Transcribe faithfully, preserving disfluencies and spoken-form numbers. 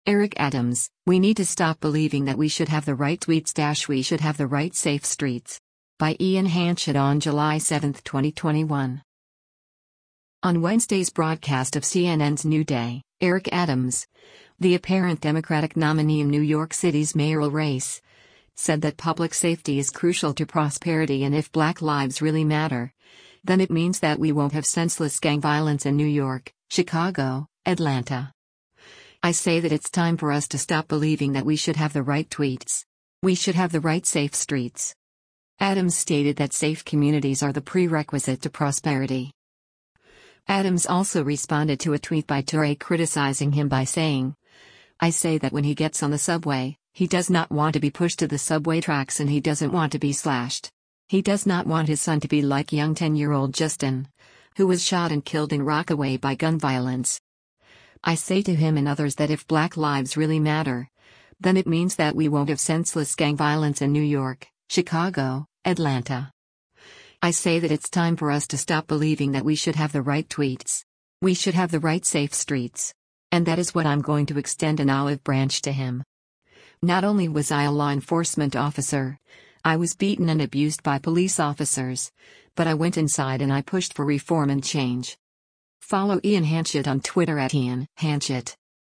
Eric Adams, we need to stop believing that we should have the right tweets dash we should have the right safe streets. By Ian Hanchett on July seventh, twenty twenty-one. On Wednesday's broadcast of C N N's New Day, Eric Adams, the apparent Democratic nominee in New York City's mayoral race, said that public safety is crucial to prosperity, and if Black lives really matter, then it means that we won't have senseless gang violence in New York, Chicago, Atlanta. I say that it's time for us to stop believing that we should have the right tweets. We should have the right safe streets. Adams stated that safe communities are the prerequisite to prosperity. Adams also responded to a tweet by Toure criticizing him by saying, "I say that when he gets on the subway, he does not want to be pushed to the subway tracks and he doesn't want to be slashed. He does not want his son to be like young ten-year-old Justin, who was shot and killed in Rockaway by gun violence. I say to him and others that if Black lives really matter, then it means that we won't have senseless gang violence in New York, Chicago, Atlanta. I say that it's time for us to stop believing that we should have the right tweets. We should have the right safe streets. And that is what I'm going to extend an olive branch to him. Not only was I a law enforcement officer, I was beaten and abused by police officers, but I went inside and I pushed for reform and change." Follow Ian Hanchett on Twitter at Ian Hanchett.